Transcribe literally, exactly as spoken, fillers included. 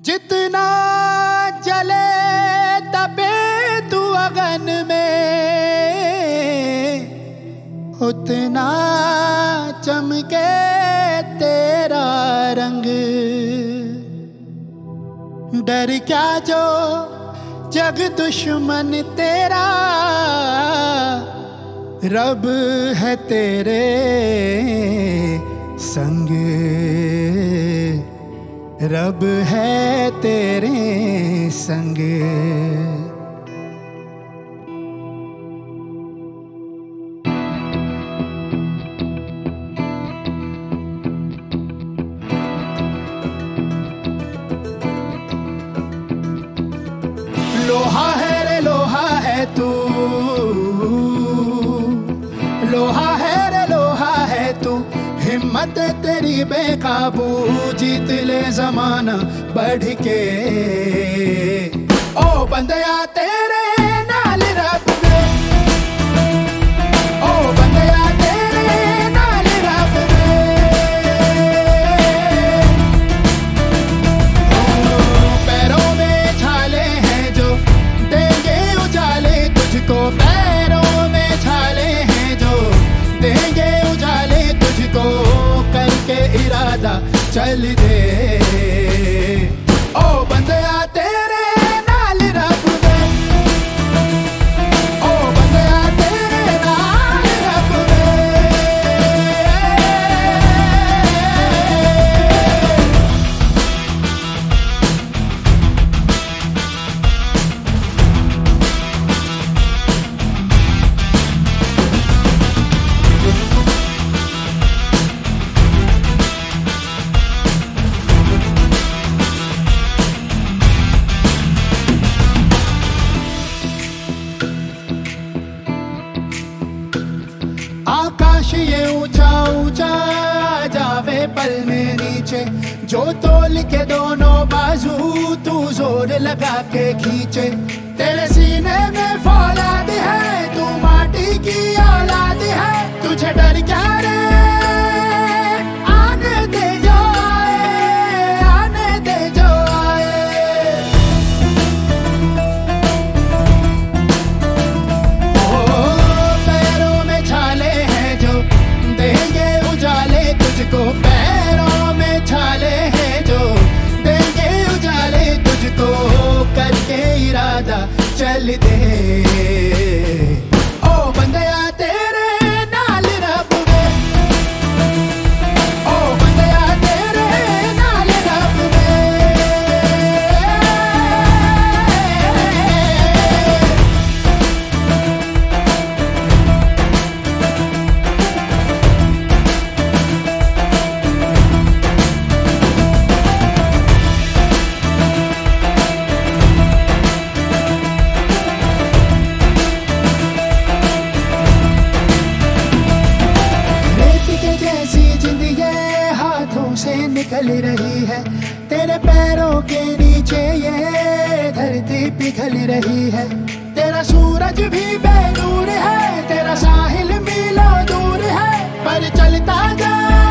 जितना जले तपे तू अगन में, उतना चमके तेरा रंग। डर क्या जो जग दुश्मन तेरा, रब है तेरे संग, रब है तेरे संग। लोहा है रे लोहा है तू, लोहा है रे लोहा है तू, हिम्मत तेरी बेकाबू, जीत ले जमाना बढ़ के। ओ बंदया तेरे नाल रब दे, ओ बंदया तेरे नाल रब दे। ओ पैरों में छाले हैं जो देंगे उजाले तुझको, पैरों में छाले हैं जो देंगे उजाले तुझको, करके इरादा चल दे। ओ बंदया तेरे नाल रब दे, ओ बंदया तेरे नाल रब दे। आकाश ये ऊंचा ऊंचा जावे पल में नीचे, जो तोल के दोनों बाजू तू जोर लगा के खींचे। तेरे सीने में फौलाद है, तू माटी की औलाद है, तुझे डर क्या रे, आने दे जो आए, आने दे जो आए। ओ पैरों में छाले हैं जो देंगे उजाले तुझको, पैरों में छाले हैं जो देंगे उजाले तुझको, करके इरादा चल दे। ओ बंदया तेरे नाल रब दे, ओ बंदया तेरे नाल रब दे। से निकल रही है तेरे पैरों के नीचे, ये धरती पिघल रही है। तेरा सूरज भी बेनूर है, तेरा साहिल मीलों दूर है, पर चलता जा